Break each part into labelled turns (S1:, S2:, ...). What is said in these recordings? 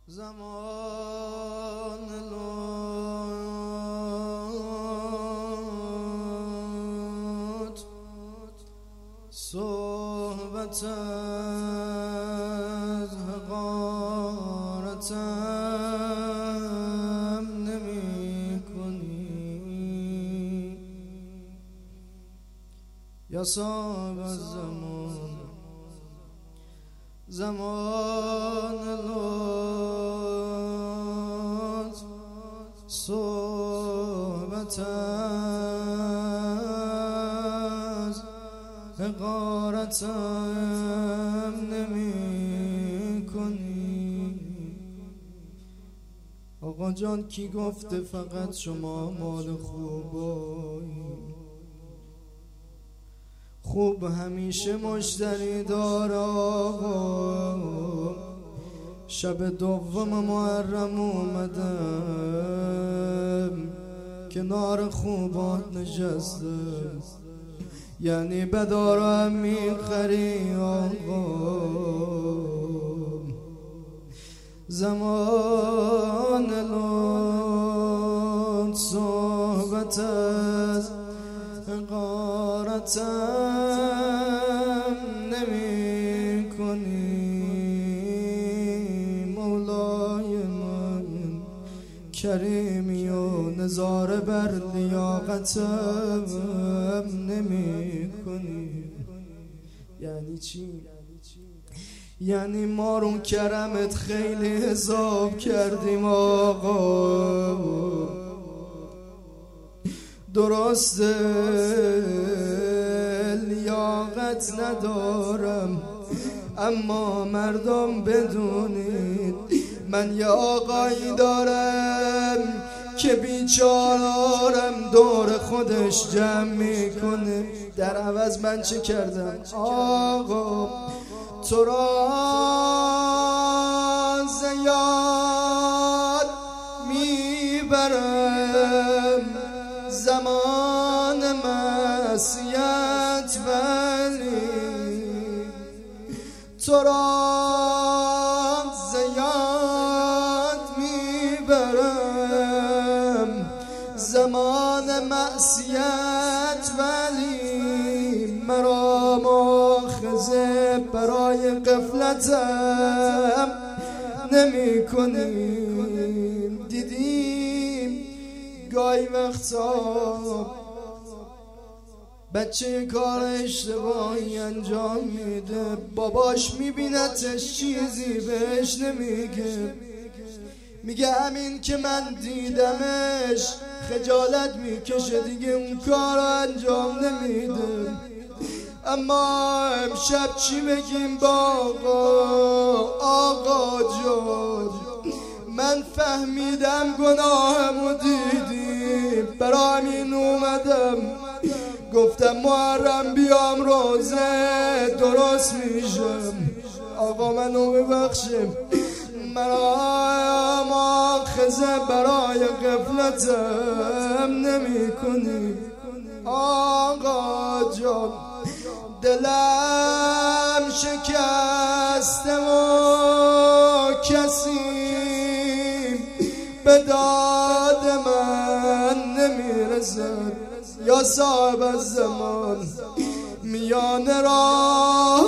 S1: زمان لطف صحبت از حقارتم نمی کنی یا صاحب الزمان. زمان لطف صحبت از حقارتم نمی کنی. آقا جان کی گفته فقط شما مال خوبایی؟ خوب همیشه مشتری داره آقا. شب دوم محرم اومدم کنار خوبات نشسته، یعنی بدارم میخری آقا. زمان لطف صحبت از حقارتم نمی کنی. مولای من کریمی و نظاره بر لیاقتم نمی کنی. یعنی چی؟ یعنی ما رو کرمت خیلی حساب کردیم آقا. درسته لیاقت ندارم، اما مردم بدونید من یه آقایی دارم که بیچارم دور خودش جمع میکنه. در عوض من چه کردم آقا؟ تو را زیاد میبرم زمان معصیت، ولی تو را زیاد میبرم زمان معصیت، ولی مرا مؤاخذه برای غفلتم نمی کنیم. دیدیم گاهی وقتا بچه کار اشتباهی انجام میده، باباش میبینتش چیزی بهش نمیگه، میگه همین که من دیدمش خجالت میکشه دیگه اون کار رو انجام نمیده. اما امشب چی بگیم با آقا جان؟ من فهمیدم گناهمو دیدی، برای همین اومدم گفتم محرم بیام روزه درست میشم. آقا منو ببخشیم، مرا مؤاخذه برای غفلتم نمی کنی آقا جان. دلم شکسته و کسی به داد من نمیرسد یا صاحب الزمان. میان راه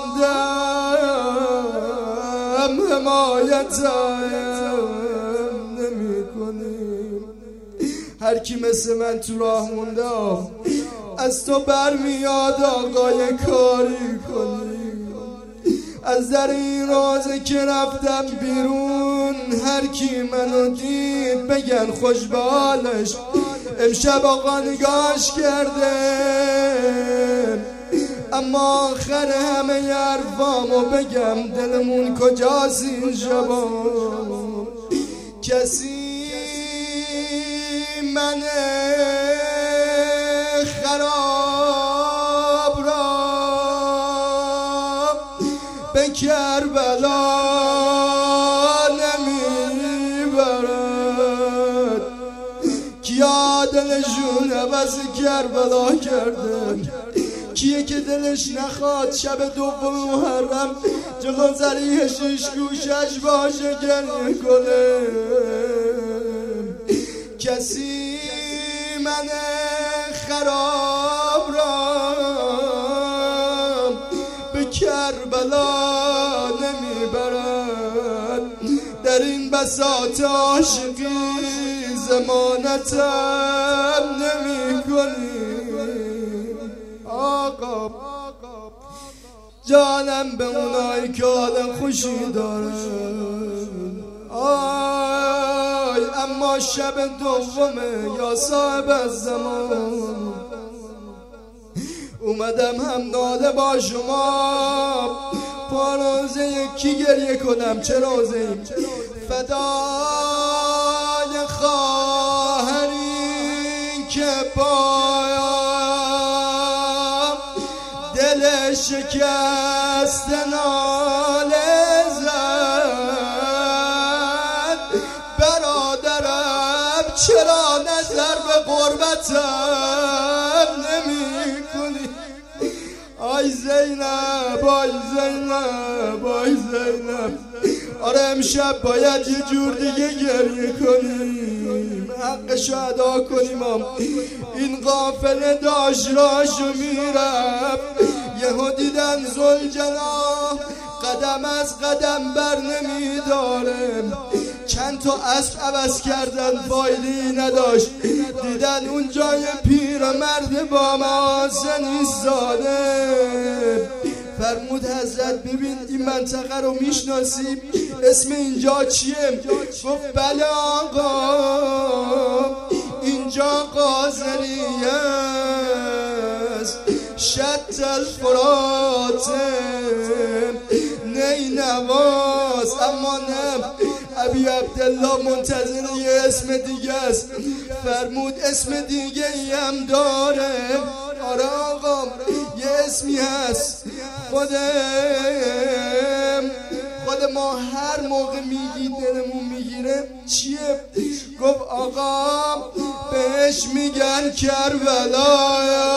S1: ماندم حمایتم نمی کنی. هر کی مثل من تو راه مونده از تو برمیاد آقا یه کاری کنی. از در این روزه که رفتم بیرون هر کی منو دید بگن خوش به حالش. امشب آقا نگاش کرده، اما آخر همه حرفامو بگم دلمون کجاست این شبا؟ کسی من خراب را به کربلا نمیبرد. کیا دلشون عوض کربلا کردن؟ کیه که دلش نخواد شب دوم محرم جلو زریح شیش گوشش باشه گریه کنه؟ کسی من خراب را به کربلا نمیبرد، در این بساط عاشقی ضمانتم نمی کنی. آقا جانم به اونایی که حال خوشی دارن، آی اما شب دومه یا صاحب الزمان اومدم هم ناله با شما پا روزه یکی گریه کنم. چه روزه ایم؟ فدای خواهری که پایم دل شکست ناله زد، برادرم چرا نظر به غربتم نمی کنی؟ آی زینب، آی زینب، آی زینب، آره امشب باید یه جور دیگه گریه کنیم، حقشو ادا کنیم. این قافله داشت راشو میرم، یهو دیدن زلجنا قدم از قدم بر نمیداره، چند تا اسب عوض کردن فایلی نداشت، دیدن اون جای پیرمرد با محاسن ایستاده. فرمود حضرت ببین این منطقه رو میشناسی؟ اسم اینجا چیه؟ گفت بله آقا اینجا قاضریه است، شط الفرات نینواز. اما نه، ابی عبدالله منتظر یه اسم دیگه است. فرمود اسم دیگه ای هم داره؟ آره آقا یه اسمی هست، خود ما هر موقع میگی دلمون میگیره. چیه؟ گفت آقا بهش میگن کربلا.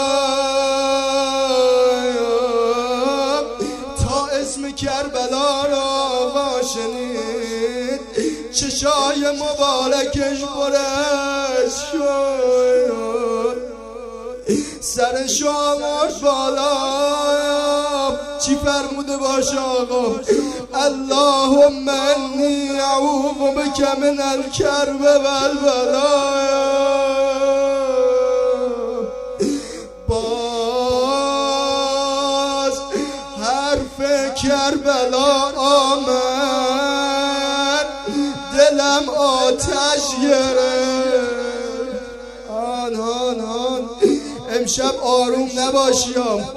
S1: تا اسم کربلا را آقا شنید چشای مبارکش برش شد، سرش آورد بالا. چی فرموده باشه آقا؟ اللهم انی اعوذ بک من الکرب والبلا. باز حرف کربلا آمد، دلم آتش گرفت. آن امشب آروم نباشیم.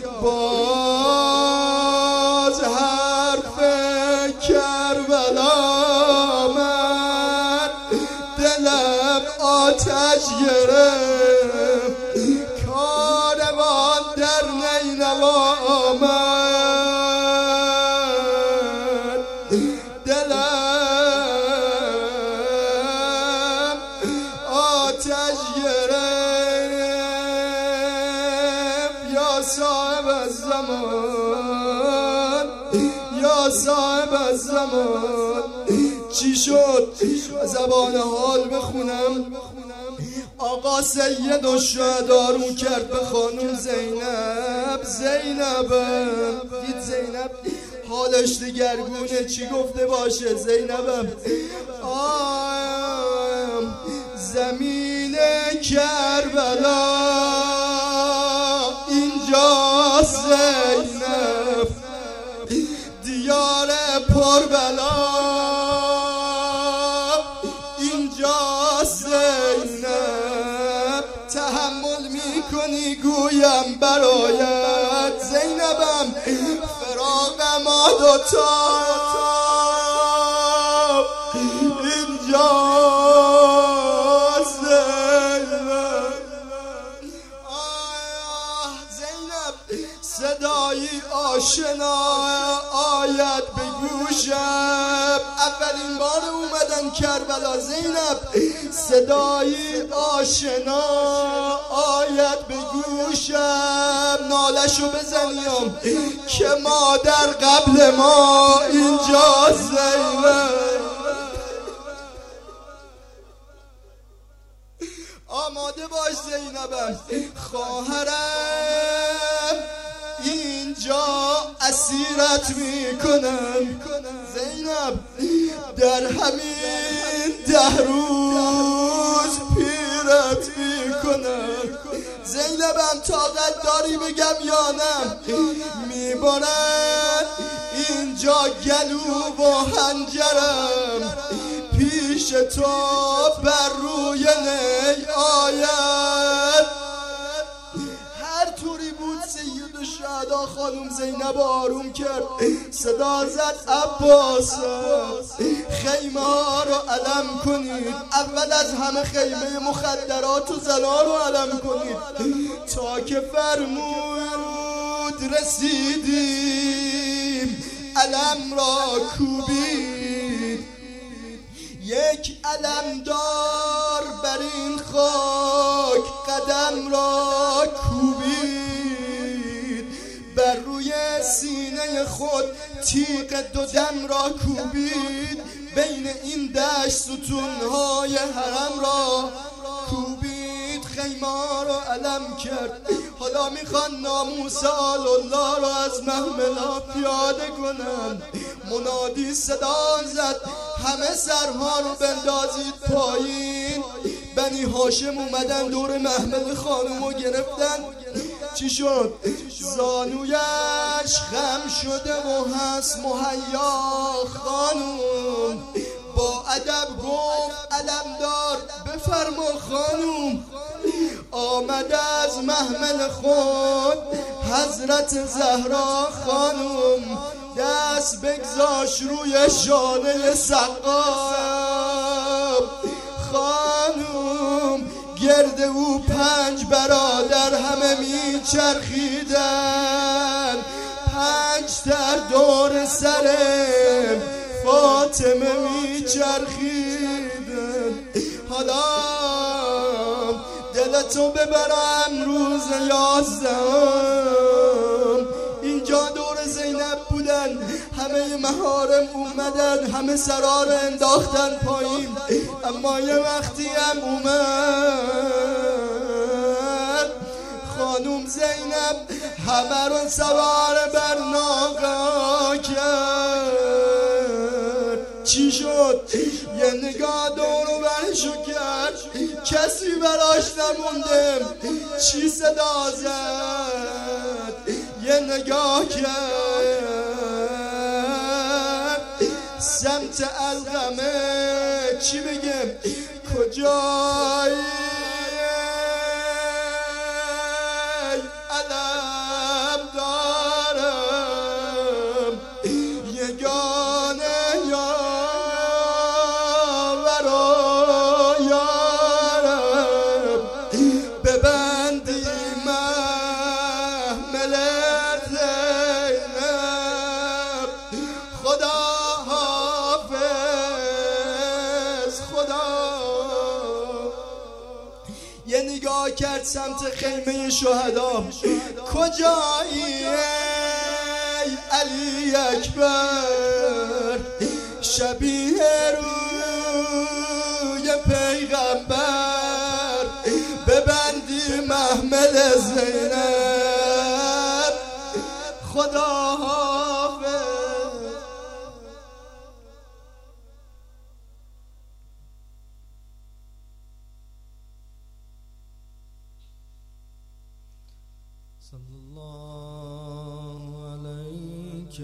S1: باز حرف کربلا من دلم آتش گرفت، کاروان در نینوا آمد، دلم آتش گرفت. یا صاحب الزمان، یا صاحب الزمان. چی شد؟ زبان حال بخونم. آقا سید الشهدا رو کرد به خانم زینب. زینبم دید زینب حالش دگرگونه، چی گفته باشه؟ زینبم زمین کربلا اینجا زینب، دیار پربلا اینجا زینب، تحمل میکنی گویم برایت زینبم فراق ما دوتا اینجا زینب. زینب صدایی آشنا آید به گوشم، اولین بار اومدن کربلا زینب صدایی آشنا آید به گوشم نالشو بزنیم که مادر قبل ما اینجا زینب آماده باش زینبم خواهرم اینجا اسیرت میکنم زینب در همین 10 روز پیرت میکنم زینبم طاقت داری بگم یا نه میبرن اینجا گلو و حنجرم پیش تو بر روی نی آید هر طوری بود سید الشهدا خانم زینب آروم کرد صدا زد عباس خیمه ها رو علم کنید اول از همه خیمه مخدرات و زنا رو علم کنید تا که فرمود رسیدیم علم را کوبید یک علم دار بر این خاک قدم را کوبید بر روی سینه خود تیغ 2 دم را کوبید بین این دشت ستونهای حرم را کوبید خیمه رو علم کرد حالا میخوان ناموس آل الله را از محملا پیاده کنن منادی صدا زد همه سرها رو بندازید پایین بنی هاشم اومدن دور محمل خانومو گرفتن چی شد؟ زانویش خم شده و هست مهیا خانوم با ادب گفت علمدار بفرما خانوم آمد از محمل خود حضرت زهرا خانوم دست بگذاش روی شانه سقاب خانوم گرد او 5 برادر همه میچرخیدن 5 در دور سر فاطمه میچرخیدن حالا دلتو ببرم روز 11 اینجا دور زینب بودن همه محارم اومدن همه سرا رو انداختن پایین اما یه وقتی هم اومد خانوم زینب همه رو سوار بر ناقا کرد چی شد؟ یه نگاه دور و برشو کرد کسی براش نمونده چی صدا زد یه نگاه کرد سمت القمه چی بگم کجایی علم دارم یگانه یاور و یارم ببندی محمل زینب خدا حافظ خدا یه نگاه کرد سمت خیمه شهدا کجایی علی اکبر شبیه روی پیغمبر ببندی محمل زینب خدا حافظ صلی الله علیک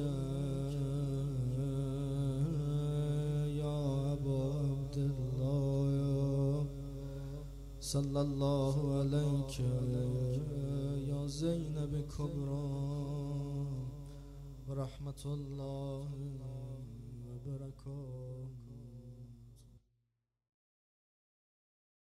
S1: یا ابا عبدالله صلی الله علیک یا زینب کبرا و رحمت الله و برکاته